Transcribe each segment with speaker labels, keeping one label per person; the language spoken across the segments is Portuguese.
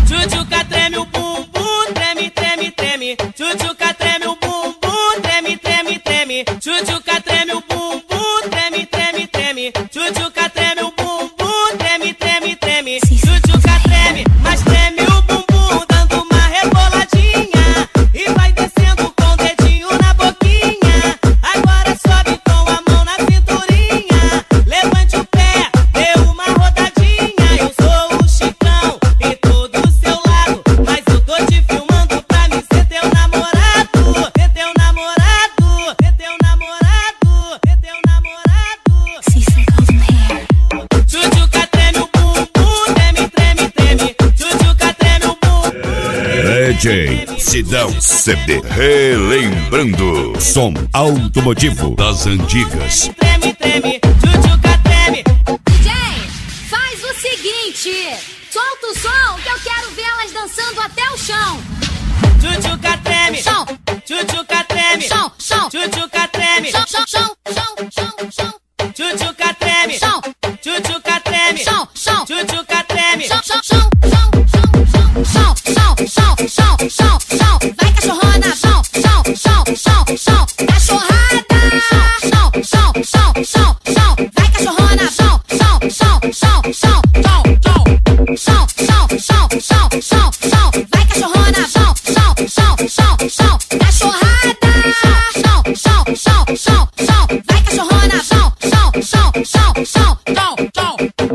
Speaker 1: Tchutchuca treme o bumbum, treme, treme, treme. Tchutchuca treme o bumbum, treme, treme, treme. Tchutchuca treme o bumbum, treme, treme, treme. Tchutchuca treme o bumbum, treme, treme, treme. Tchutchuca treme, mas treme o bumbum, dando uma reboladinha e vai descendo com o dedinho na boquinha. Agora sobe com a mão na cinturinha. Levante o pé, dê uma rodadinha. Eu sou o Chicão e tô do seu lado, mas eu tô te filmando pra mim ser teu namorado. Ser teu namorado, ser teu namorado, ser teu namorado. Tchutchuca treme o bumbum, treme, treme, treme. Tchutchuca treme o bumbum.
Speaker 2: DJ Sidão CD, relembrando som automotivo das antigas.
Speaker 1: Treme, treme, tchutchuca treme.
Speaker 3: DJ, faz o seguinte: solta o som que eu quero vê-las dançando até o chão.
Speaker 1: Tchutchuca treme,
Speaker 3: Chão,
Speaker 1: tchutchuca treme,
Speaker 3: chão, chão,
Speaker 1: tchutchuca treme,
Speaker 3: chão, chão, chão, chão, chão, chão,
Speaker 1: tchutchuca treme,
Speaker 3: chão,
Speaker 1: tchutchuca treme,
Speaker 3: chão, chão,
Speaker 1: tchutchuca treme.
Speaker 3: chão, chão, chão, chão, chão, chão, chão, chão, chão, vai cachorrona, chão, chão, chão, chão, chão, cachorrada, chão, chão, chão, chão, chão, vai cachorrona, chão, chão, chão, chão, chão, chão, chão, chão, chão, chão, chão, vai cachorrona, chão, chão, chão, chão, chão, cachorrada, chão, chão, chão, chão, chão, vai cachorrona, chão, chão, chão, chão, chão, chão.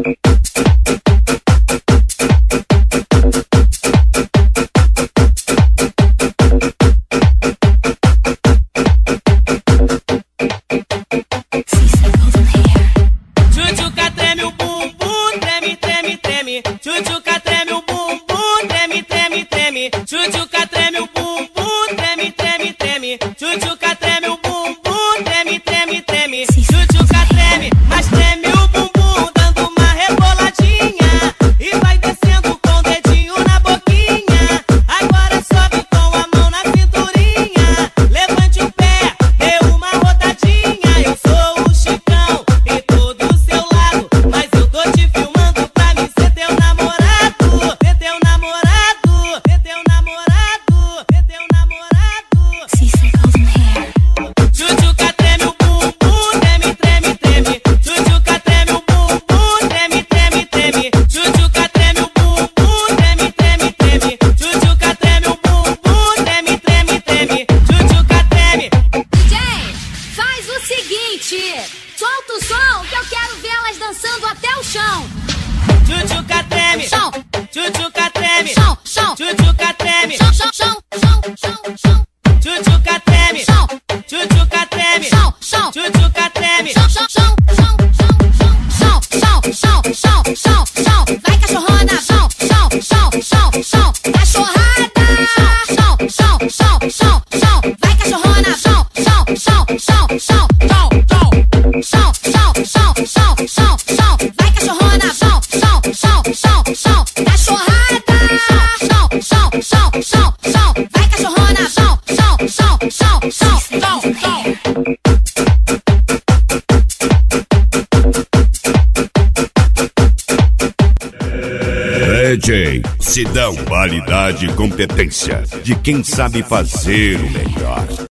Speaker 1: Tchutchuca treme o bumbum, treme, treme, treme. Tchutchuca treme o bumbum, treme, treme, treme. Tchutchuca treme o bumbum, treme, treme, treme. Tchutchuca treme o bumbum, treme, treme, treme. Tchutchuca treme, mas treme o bumbum, dando uma reboladinha e vai descendo com o dedinho na boquinha. Agora sobe com a mão na cinturinha. Levante o pé, dê uma rodadinha. Eu sou o Chicão e tô do seu lado, mas eu tô te filmando pra mim ser teu namorado. Ser teu namorado, ser teu namorado, ser teu namorado. Tchutchuca treme o bumbum, treme, treme, treme. Tchutchuca treme o bumbum, treme, treme, treme. Tchutchuca treme o bumbum, treme, treme, treme. Tchutchuca treme o bumbum, treme, treme, treme. Tchutchuca treme.
Speaker 3: DJ, faz o seguinte: solta o som que eu quero vê-las dançando até o chão.
Speaker 1: Tchutchuca treme,
Speaker 3: Chão,
Speaker 1: tchutchuca treme,
Speaker 3: chão, chão,
Speaker 1: tchutchuca treme,
Speaker 3: chão, chão, chão, chão, chão, chão,
Speaker 1: tchutchuca treme,
Speaker 3: chão,
Speaker 1: tchutchuca treme,
Speaker 3: chão, chão,
Speaker 1: tchutchuca treme.
Speaker 3: chão, chão, chão, chão, chão, chão, chão, chão, chão, chão, vai cachorrona, chão, chão, chão, chão, chão, cachorrada, chão, chão, chão, chão, chão, vai cachorrona, chão, chão, chão, chão, chão, chão, chão, chão, chão, chão, vai cachorrona, chão, chão, chão, chão, chão, cachorrada, chão, chão, chão, chão, chão, vai cachorrona, chão, chão, chão, chão, chão, chão.
Speaker 2: DJ Sidão, qualidade e competência de quem sabe fazer o melhor.